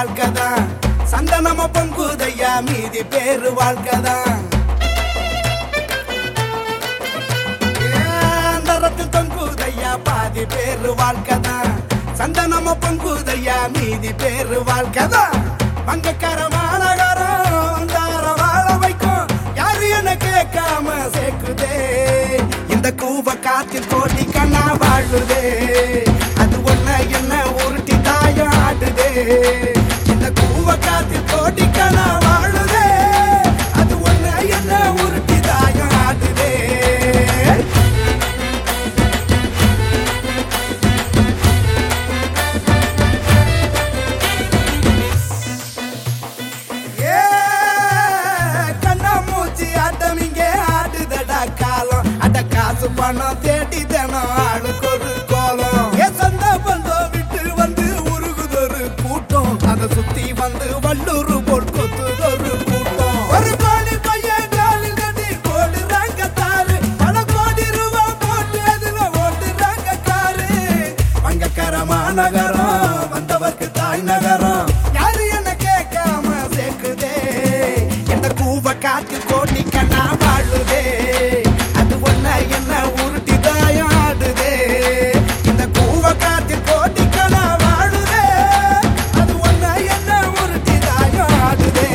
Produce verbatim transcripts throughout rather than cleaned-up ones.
வாழ்க்கைதான். சந்தனம பொங்குதையா மீதி பேரு வாழ்க்கைதான். அந்தரத்தில் தொங்குதையா பாதி பேரு வாழ்க்கைதான். சந்தனம பொங்குதையா மீதி பேரு வாழ்க்கைதான். மங்கக்கார மாநகரம் தார வாழ வைக்கும் யாரு என கேட்காம சேர்க்குதே. இந்த கூவ காத்தில் கோடி கண்ணா வாழுதே. அது ஒன்ன என்ன உருட்டி தாயம் ஆடுதே. இந்த கூவ காத்தில் கோடி கண்ணா வாழுதே. அது ஒன்ன என்ன உருட்டி தாயம் ஆடுதே. ஏ கண்ணா மூச்சி ஆட்டம் இங்கே ஆடுதடா காலம். அட காசு பணம் தேடி தினம் ஆளுக்கு ஒரு கோலம். ஏ சந்த பந்தம் விட்டு வந்து உருகுதொரு கூட்டம். அதை சுத்தி வந்து வள்ளூர் போல் கொத்துதொரு கூட்டம். ஒரு கோடி பையன் காலி நடி கோடுறாங்க தாரு. பல கோடி ரூபா போட்டு அதுல ஓட்டுறாங்க காரு. வங்கக்கர மாநகரம் வந்தவர்க்கு தாய் நகரம் யாரு என்ன கேட்காம சேர்க்குதே. இந்த கூவ காத்தில் கோடி கண்ணா வாழுதே. அது ஒன்ன என்ன உருட்டி தாயம் ஆடுதே. இந்த கூவ காத்தில் கோடி கண்ணா வாழுதே. அது ஒன்ன என்ன உருட்டி தாயம் ஆடுதே.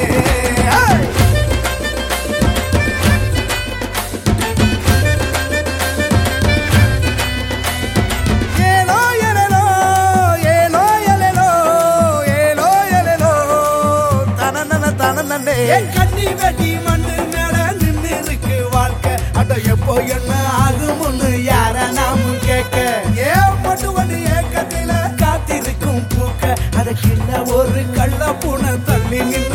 ஏலோ எலெலோ ஏலோ எலெலோ ஏலோ எலெலோ தனனன தனனனே. என் கண்ணி வெட்டி மண்ணு மேல நின்னு இருக்கு வாழ்க்கை. அட எப்போ என்ன ஆகும்னு யார நாம கேட்க. ஏன் மட்டும் ஒண்ணு ஏக்கத்தில காத்திருக்கும் பூக்க. அட கிள்ள ஒரு கள்ள பூனை தள்ளி நின்னு